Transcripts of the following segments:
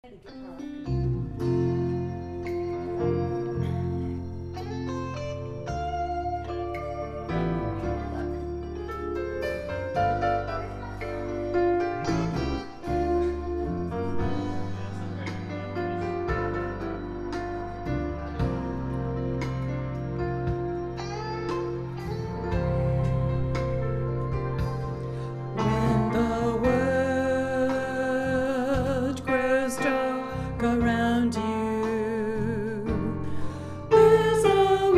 Around you, there's a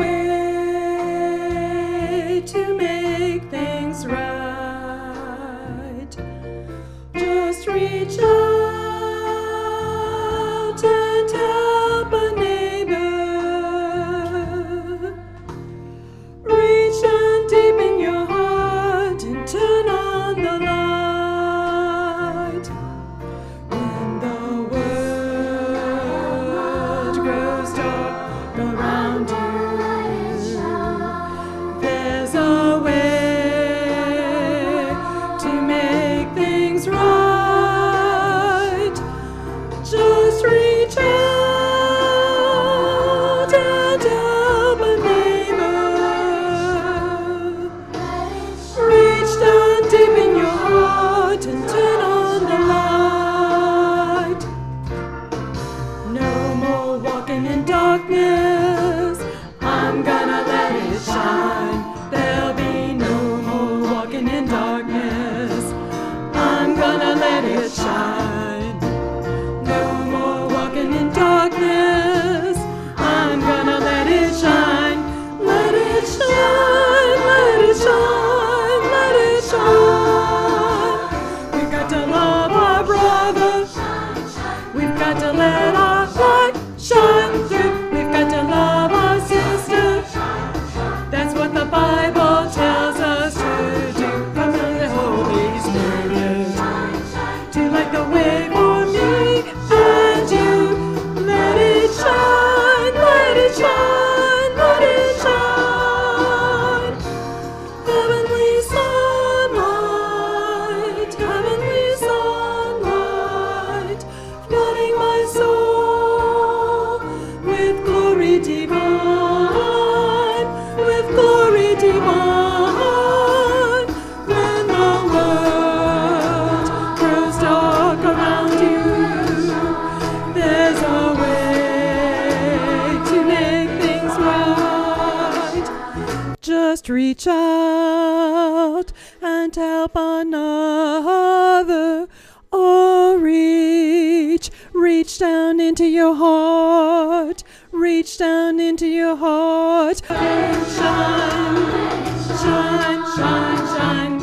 way to make things right. Just reach out and help a neighbor. Reach down deep in your heart and turn on the light. When the around you, there's a way to make things right. Just reach out and help a neighbor. Reach down deep in your heart and turn on the light. No more walking in darkness, I'm gonna let it shine. There'll be no more walking in darkness, I'm gonna let it shine. No more walking in darkness, I'm gonna let it shine. Let it shine, let it shine, let it shine. We've got to love our brother, we've got to let our light shine through. We've got to love our sister. That's what the Bible tells us to do. From the Holy Spirit to light the way for me and you. Let it shine, let it shine, let it shine. Heavenly sunlight, heavenly sunlight, flooding my soul with glory divine, with glory divine. When the world grows dark around you, there's a way to make things right. Just reach out and help another, or reach down into your heart, reach down into your heart. And shine, shine, shine, shine.